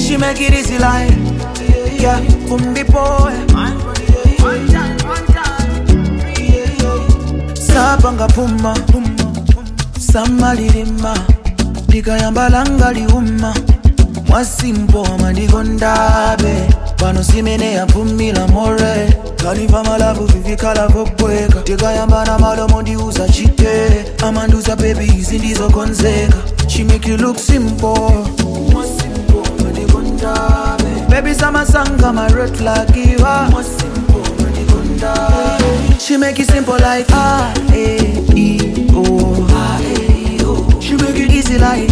She make it easy like, yeah, from the boy. Sapanga puma, samalirima, dikayambala liuma, mwasimpo mandigondabe, pano simene ya pumila more, kaliva malavu vivikala vopweka, dikayambana malomo ndiuza chite, amanduza baby zindizo konzeka. She make you look simple, mwasimpo mandigondabe, baby sama sanga marot lagiwa, mwasimpo mandigondabe. She make it simple like A-E-O, A-E-O. She make it easy like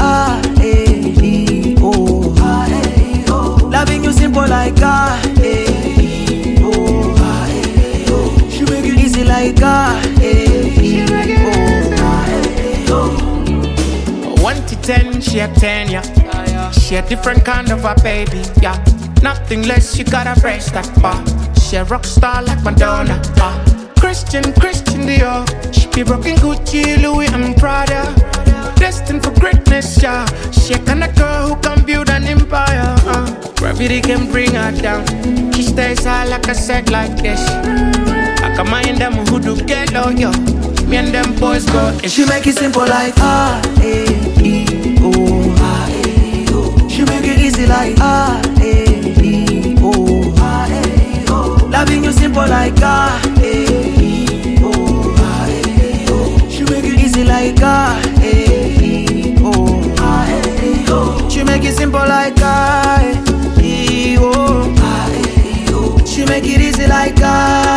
A-E-O, A-E-O. Loving you simple like A-E-O, A-E-O. She make it easy like A-E-O, A-E-O. 1 to 10, she a 10, yeah. She a different kind of a baby, yeah. Nothing less, she got a fresh that bar. She a rock star like Madonna, Christian Dior. She be rocking Gucci, Louis and Prada. Destined for greatness, yeah. She a kind of girl who can build an empire, Gravity can bring her down. She stays high like a set like this. I can mind them who do get low, yo. Me and them boys go. She make it simple like A-E-O, A-E-O. She make it easy like A-E-O, A-E-O. Loving you simple like A-E-O, A-E-O. She make it easy like A-E-O, A-E-O. She make it simple like A-E-O, A-E-O. She make it easy like A-E-O.